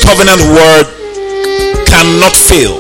covenant word cannot fail.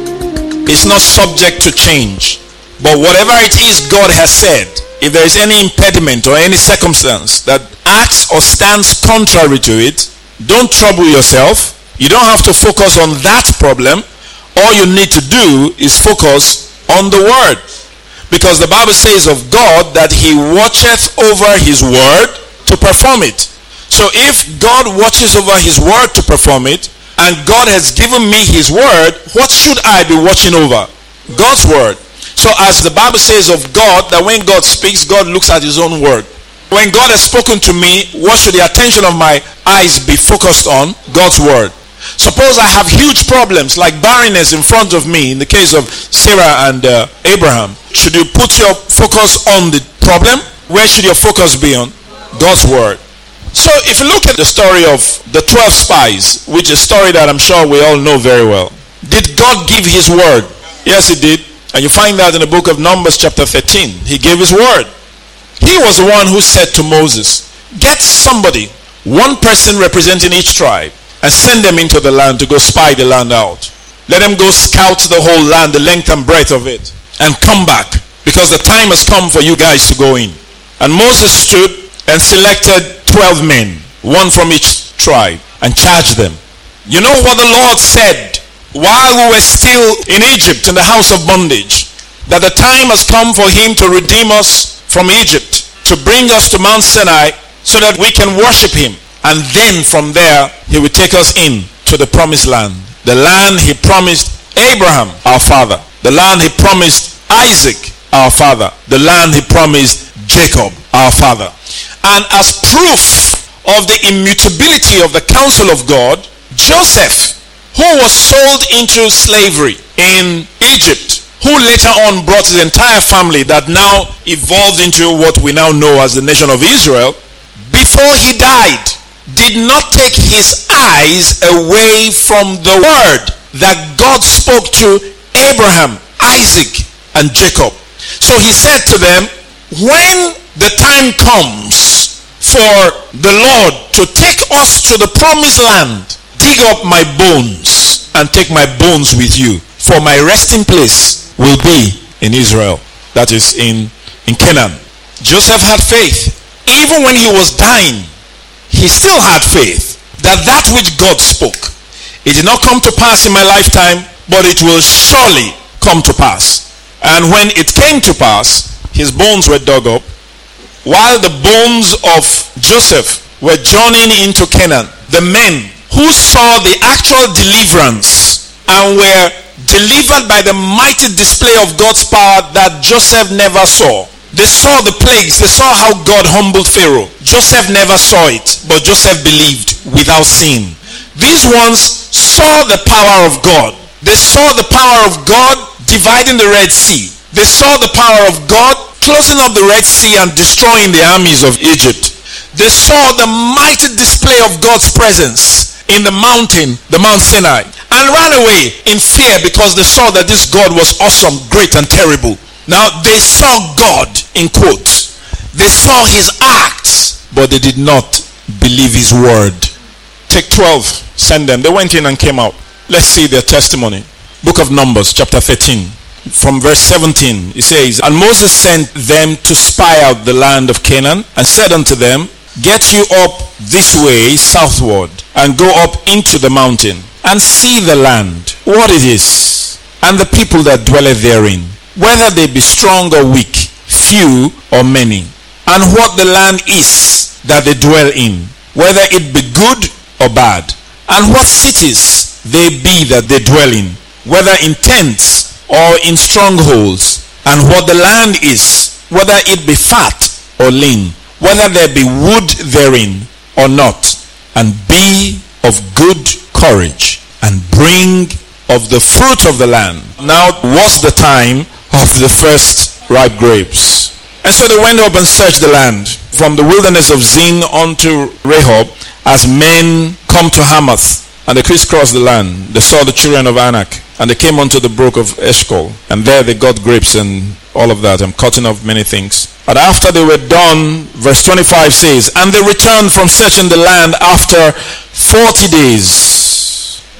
It's not subject to change. But whatever it is God has said, if there is any impediment or any circumstance that acts or stands contrary to it, don't trouble yourself. You don't have to focus on that problem. All you need to do is focus on the word. Because the Bible says of God that he watcheth over his word to perform it. So if God watches over his word to perform it, and God has given me his word, what should I be watching over? God's word. So as the Bible says of God, that when God speaks, God looks at his own word. When God has spoken to me, what should the attention of my eyes be focused on? God's word. Suppose I have huge problems like barrenness in front of me in the case of Sarah and Abraham. Should you put your focus on the problem? Where should your focus be on? God's word. So if you look at the story of the 12 spies, which is a story that I'm sure we all know very well. Did God give his word? Yes, he did. And you find that in the book of Numbers chapter 13. He gave his word. He was the one who said to Moses, get somebody, one person representing each tribe, and send them into the land to go spy the land out. Let them go scout the whole land, the length and breadth of it, and come back, because the time has come for you guys to go in. And Moses stood and selected 12 men, one from each tribe, and charged them. You know what the Lord said while we were still in Egypt in the house of bondage? That the time has come for him to redeem us from Egypt, to bring us to Mount Sinai so that we can worship him. And then from there, he will take us in to the promised land. The land he promised Abraham, our father. The land he promised Isaac, our father. The land he promised Jacob, our father. And as proof of the immutability of the counsel of God, Joseph, who was sold into slavery in Egypt, who later on brought his entire family that now evolved into what we now know as the nation of Israel, before he died, did not take his eyes away from the word that God spoke to Abraham, Isaac, and Jacob. So he said to them, when the time comes for the Lord to take us to the promised land, dig up my bones and take my bones with you, for my resting place will be in Israel, that is in Canaan. Joseph had faith. Even when he was dying, he still had faith that which God spoke, it did not come to pass in my lifetime, but it will surely come to pass. And when it came to pass, his bones were dug up. While the bones of Joseph were journeying into Canaan, the men who saw the actual deliverance and were delivered by the mighty display of God's power that Joseph never saw. They saw the plagues. They saw how God humbled Pharaoh. Joseph never saw it, but Joseph believed without seeing. These ones saw the power of God. They saw the power of God dividing the Red Sea. They saw the power of God closing up the Red Sea and destroying the armies of Egypt. They saw the mighty display of God's presence in the mountain, the Mount Sinai, and ran away in fear because they saw that this God was awesome, great, and terrible. Now they saw God, in quotes. They saw his acts, but they did not believe his word. Take 12, send them. They went in and came out. Let's see their testimony. Book of Numbers, chapter 13. From verse 17, it says, and Moses sent them to spy out the land of Canaan, and said unto them, get you up this way southward, and go up into the mountain, and see the land, what it is, and the people that dwelleth therein, whether they be strong or weak, few or many, and what the land is that they dwell in, whether it be good or bad, and what cities they be that they dwell in, whether in tents or in strongholds, and what the land is, whether it be fat or lean, whether there be wood therein or not, and be of good courage, and bring of the fruit of the land. Now was the time of the first ripe grapes. And so they went up and searched the land, from the wilderness of Zin unto Rehob, as men come to Hamath. And they crisscrossed the land. They saw the children of Anak, and they came unto the brook of Eshcol, and there they got grapes and all of that, and cutting of many things. And after they were done, verse 25 says, and they returned from searching the land after 40 days.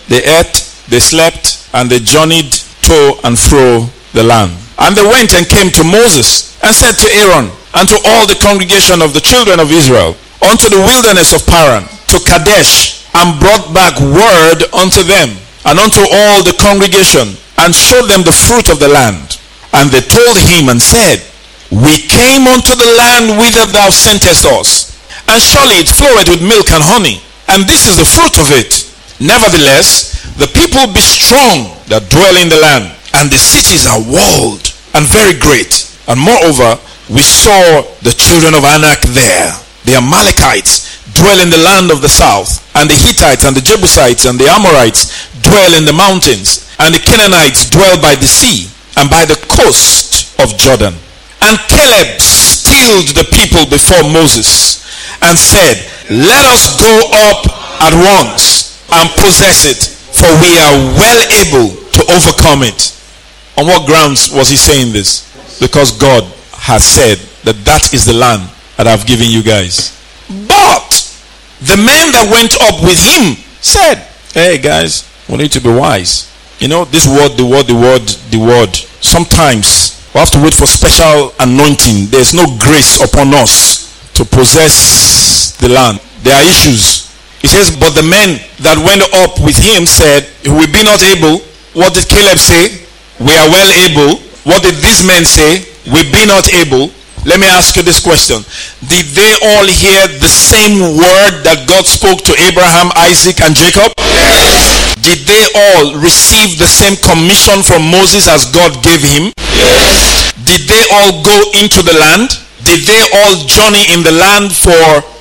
They ate, they slept, and they journeyed to and fro the land. And they went and came to Moses and said to Aaron and to all the congregation of the children of Israel, unto the wilderness of Paran, to Kadesh, and brought back word unto them and unto all the congregation, and showed them the fruit of the land. And they told him and said, we came unto the land whither thou sentest us, and surely it floweth with milk and honey, and this is the fruit of it. Nevertheless, the people be strong that dwell in the land, and the cities are walled and very great. And moreover, we saw the children of Anak there. The Amalekites dwell in the land of the south, and the Hittites and the Jebusites and the Amorites dwell in the mountains, and the Canaanites dwell by the sea and by the coast of Jordan. And Caleb stilled the people before Moses and said, let us go up at once and possess it, for we are well able to overcome it. On what grounds was he saying this? Because God has said that that is the land that I've given you guys. But the men that went up with him said, hey guys, we need to be wise. You know, this word, the word. Sometimes we have to wait for special anointing. There's no grace upon us to possess the land. There are issues. He says, but the men that went up with him said, we be not able. What did Caleb say? We are well able. What did these men say? We be not able. Let me ask you this question. Did they all hear the same word that God spoke to Abraham, Isaac, and Jacob? Yes. Did they all receive the same commission from Moses as God gave him? Yes. Did they all go into the land? Did they all journey in the land for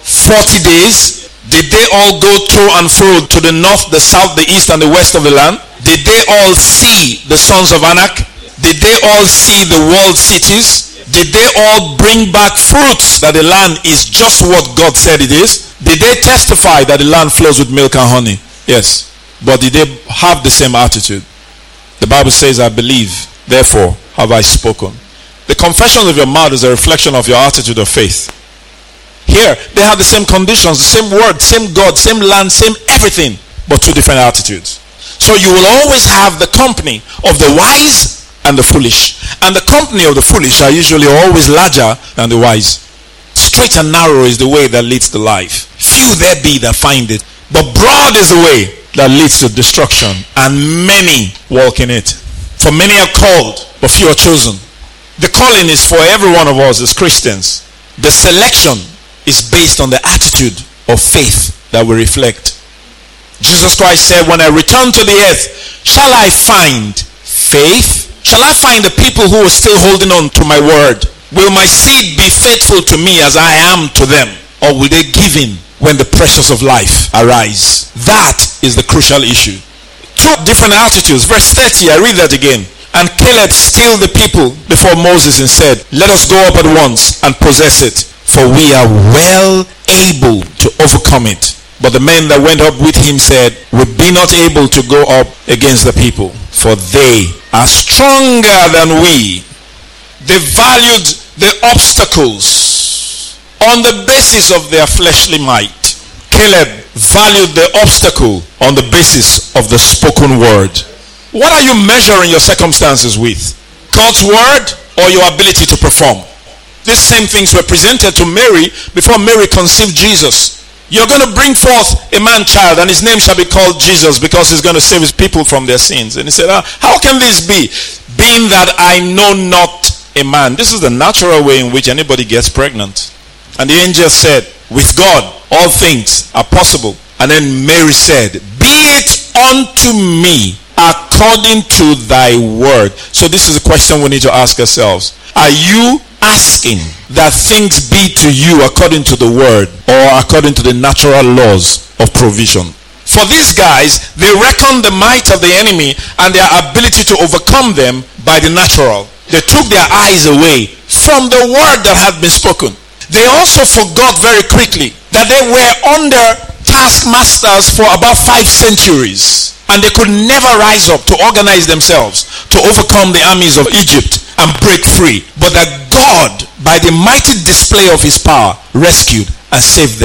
40 days? Did they all go through and fro to the north, the south, the east, and the west of the land? Did they all see the sons of Anak? Did they all see the walled cities? Did they all bring back fruits that the land is just what God said it is? Did they testify that the land flows with milk and honey? Yes. But did they have the same attitude? The Bible says, I believe, therefore have I spoken. The confession of your mouth is a reflection of your attitude of faith. Here, they have the same conditions, the same word, same God, same land, same everything, but two different attitudes. So you will always have the company of the wise and the foolish. And the company of the foolish are usually always larger than the wise. Straight and narrow is the way that leads to life. Few there be that find it. But broad is the way that leads to destruction, and many walk in it. For many are called, but few are chosen. The calling is for every one of us as Christians. The selection is based on the attitude of faith that we reflect. Jesus Christ said, when I return to the earth, shall I find faith? Shall I find the people who are still holding on to my word? Will my seed be faithful to me as I am to them? Or will they give in when the pressures of life arise? That is the crucial issue. Two different attitudes. Verse 30, I read that again. And Caleb stilled the people before Moses and said, let us go up at once and possess it, for we are well able to overcome it. But the men that went up with him said, we be not able to go up against the people, for they are stronger than we. They valued the obstacles on the basis of their fleshly might. Caleb valued the obstacle on the basis of the spoken word. What are you measuring your circumstances with? God's word or your ability to perform? These same things were presented to Mary before Mary conceived Jesus. You're going to bring forth a man-child, and his name shall be called Jesus, because he's going to save his people from their sins. And he said, how can this be? Being that I know not a man. This is the natural way in which anybody gets pregnant. And the angel said, with God, all things are possible. And then Mary said, be it unto me according to thy word. So this is a question we need to ask ourselves. Are you asking that things be to you according to the word, or according to the natural laws of provision? For these guys, they reckon the might of the enemy and their ability to overcome them by the natural. They took their eyes away from the word that had been spoken. They also forgot very quickly that they were under taskmasters for about 5 centuries, and they could never rise up to organize themselves to overcome the armies of Egypt and break free, but that God, by the mighty display of his power, rescued and saved them.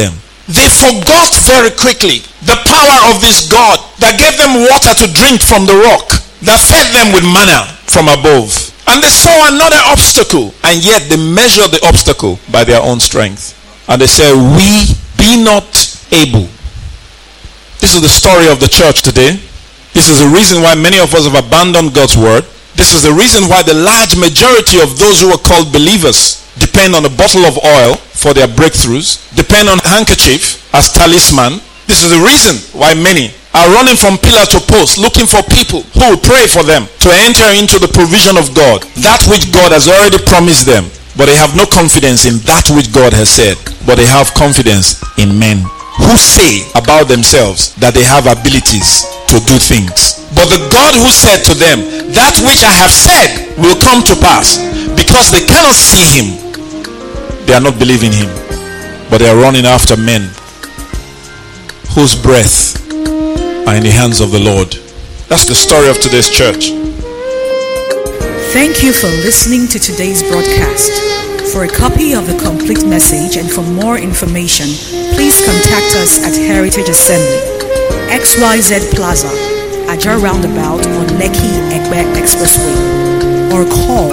They forgot very quickly the power of this God that gave them water to drink from the rock, that fed them with manna from above. And they saw another obstacle, and yet they measured the obstacle by their own strength. And they said, we be not able. This is the story of the church today. This is the reason why many of us have abandoned God's word. This is the reason why the large majority of those who are called believers depend on a bottle of oil for their breakthroughs, depend on a handkerchief as talisman. This is the reason why many are running from pillar to post, looking for people who will pray for them to enter into the provision of God, that which God has already promised them. But they have no confidence in that which God has said, but they have confidence in men who say about themselves that they have abilities to do things. But the God who said to them, that which I have said will come to pass, because they cannot see him, they are not believing him, but they are running after men whose breath are in the hands of the Lord. That's the story of today's church. Thank you for listening to today's broadcast. For a copy of the complete message and for more information, please contact us at Heritage Assembly, XYZ Plaza, Ajah Roundabout on Lekki Egbe Expressway, or call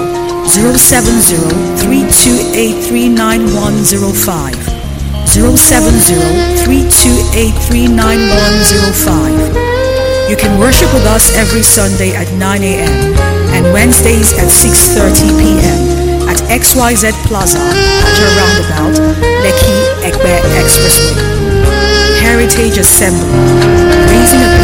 070-3283-9105, 070-3283-9105. You can worship with us every Sunday at 9 a.m. and Wednesdays at 6:30 p.m. at XYZ Plaza, Ajah Roundabout, Lekki Egbe Expressway. Heritage Assembly, raising a